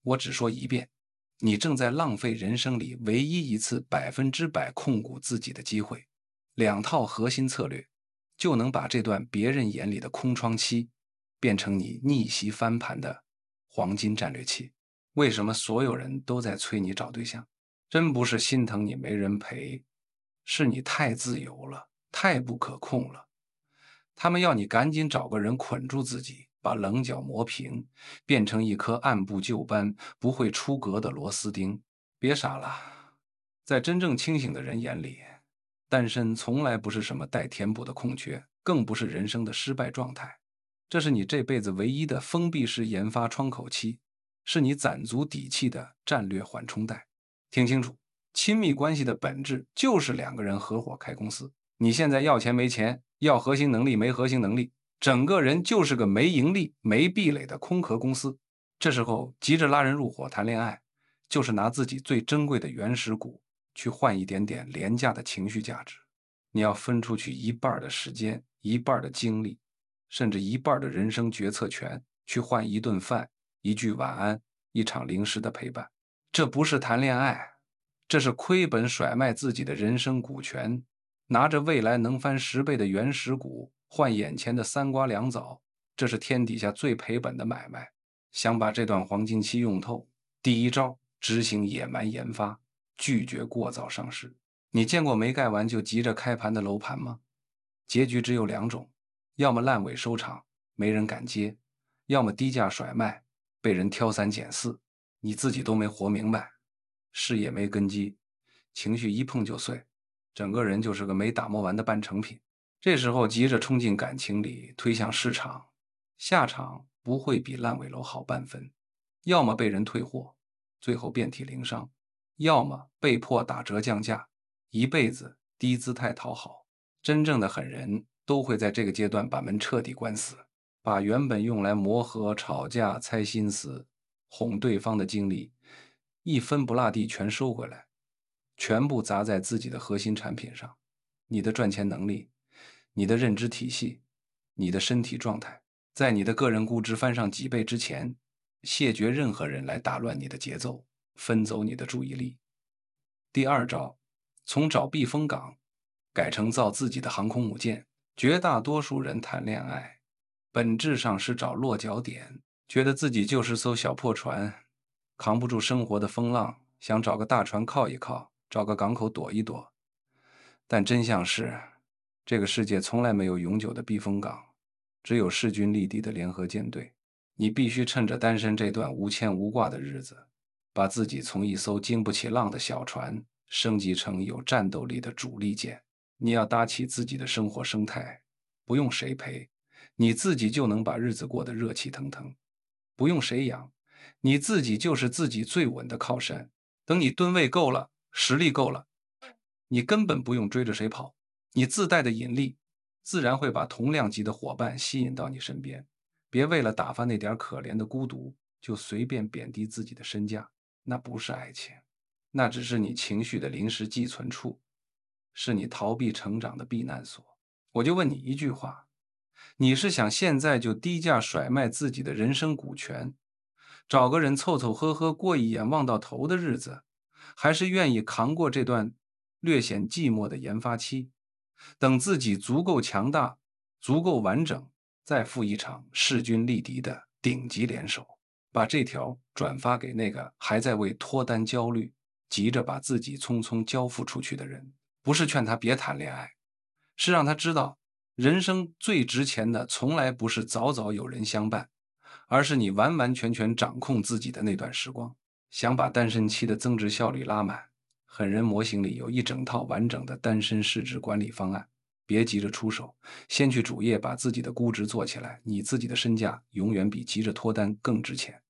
我只说一遍，你正在浪费人生里唯一一次100%控股自己的机会。2套核心策略，就能把这段别人眼里的空窗期，变成你逆袭翻盘的黄金战略期。为什么所有人都在催你找对象？真不是心疼你没人陪，是你太自由了，太不可控了。他们要你赶紧找个人捆住自己，把棱角磨平，变成一颗按部就班、不会出格的螺丝钉。别傻了，在真正清醒的人眼里，单身从来不是什么待填补的空缺，更不是人生的失败状态。这是你这辈子唯一的封闭式研发窗口期，是你攒足底气的战略缓冲带。听清楚，亲密关系的本质就是2个人合伙开公司。你现在要钱没钱，要核心能力没核心能力，整个人就是个没盈利、没壁垒的空壳公司。这时候急着拉人入伙谈恋爱，就是拿自己最珍贵的原始股去换一点点廉价的情绪价值。你要分出去一半的时间、一半的精力，甚至一半的人生决策权，去换一顿饭、一句晚安、一场临时的陪伴。这不是谈恋爱，这是亏本甩卖自己的人生股权，拿着未来能翻10倍的原始股换眼前的3瓜2枣，这是天底下最赔本的买卖。想把这段黄金期用透，第一招，执行野蛮研发，拒绝过早上市。你见过没盖完就急着开盘的楼盘吗？结局只有2种，要么烂尾收场，没人敢接，要么低价甩卖，被人挑3拣4，你自己都没活明白，事业没根基，情绪一碰就碎，整个人就是个没打磨完的半成品。这时候急着冲进感情里，推向市场，下场不会比烂尾楼好半分，要么被人退货，最后遍体鳞伤，要么被迫打折降价，一辈子低姿态讨好。真正的狠人都会在这个阶段把门彻底关死，把原本用来磨合、吵架、猜心思、哄对方的精力，一分不落地全收回来，全部砸在自己的核心产品上。你的赚钱能力，你的认知体系，你的身体状态，在你的个人估值翻上几倍之前，谢绝任何人来打乱你的节奏，分走你的注意力。第二招，从找避风港改成造自己的航空母舰。绝大多数人谈恋爱，本质上是找落脚点，觉得自己就是艘小破船，扛不住生活的风浪，想找个大船靠一靠，找个港口躲一躲。但真相是，这个世界从来没有永久的避风港，只有势均力敌的联合舰队。你必须趁着单身这段无牵无挂的日子，把自己从一艘经不起浪的小船升级成有战斗力的主力舰。你要搭起自己的生活生态，不用谁陪，你自己就能把日子过得热气腾腾。不用谁养，你自己就是自己最稳的靠山。等你吨位够了，实力够了，你根本不用追着谁跑，你自带的引力自然会把同量级的伙伴吸引到你身边。别为了打发那点可怜的孤独，就随便贬低自己的身价，那不是爱情，那只是你情绪的临时寄存处，是你逃避成长的避难所。我就问你一句话，你是想现在就低价甩卖自己的人生股权，找个人凑凑合合过一眼望到头的日子，还是愿意扛过这段略显寂寞的研发期，等自己足够强大、足够完整，再赴一场势均力敌的顶级联手？把这条转发给那个还在为脱单焦虑、急着把自己匆匆交付出去的人，不是劝他别谈恋爱，是让他知道，人生最值钱的从来不是早早有人相伴，而是你完完全全掌控自己的那段时光。想把单身期的增值效率拉满，狠人模型里有一整套完整的单身市值管理方案。别急着出手，先去主页把自己的估值做起来，你自己的身价永远比急着脱单更值钱。